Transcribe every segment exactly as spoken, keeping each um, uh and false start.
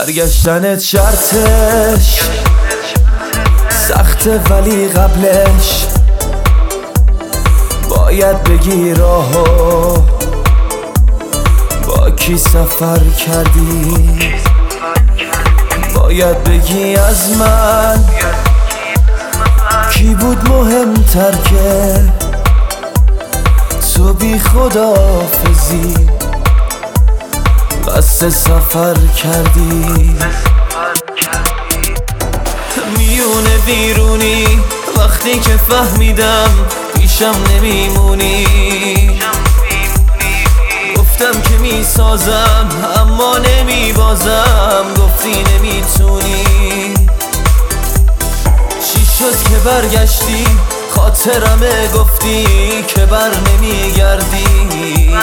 برگشتنت شرطش سخته، ولی قبلش باید بگی راهو با کی سفر کردی. باید بگی از من کی بود مهمتر که تو بی خداحافظی قصد سفر کردی. میونه بیرونی وقتی که فهمیدم پیشم نمیمونی. گفتم که میسازم اما نمیبازم، گفتی نمیتونی. چی شد که برگشتی خاطرمه، گفتی که بر نمیگردی.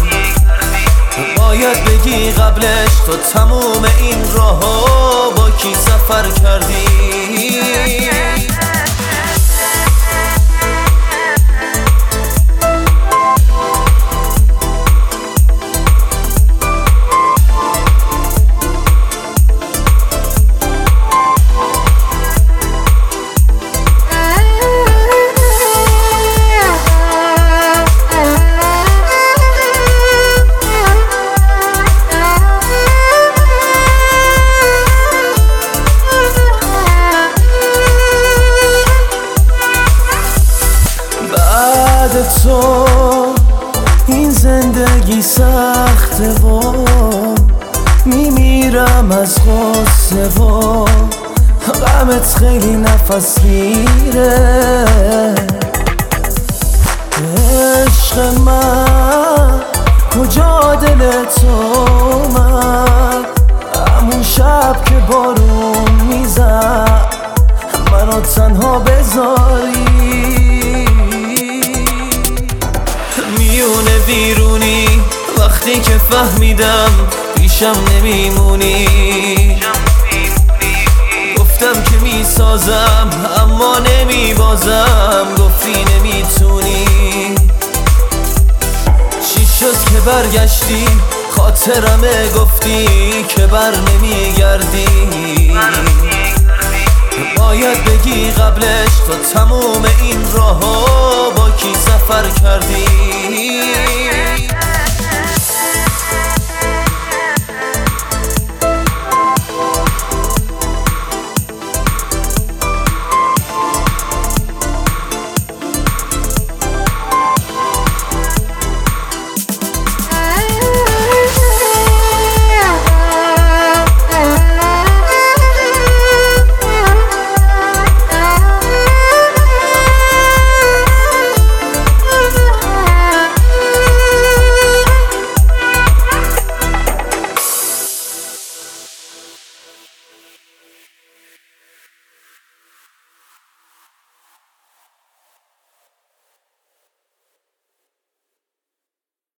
باید بگی قبلش تو تموم این راهو با کی سفر کردی. تو این زندگی سخته و میمیرم از غصه و غمت خیلی نفس میره. عشق من کجا دل تو من، همون شب که بارون میزد منو تنها بذاری. میونه بیرونی وقتی که فهمیدم پیشم نمیمونی. گفتم که میسازم اما نمیبازم، گفتی نمیتونی. چی شد که برگشتی خاطرمه، گفتی که بر نمیگردی. باید بگی قبلش تو تموم این راهو با کی سفر کردی.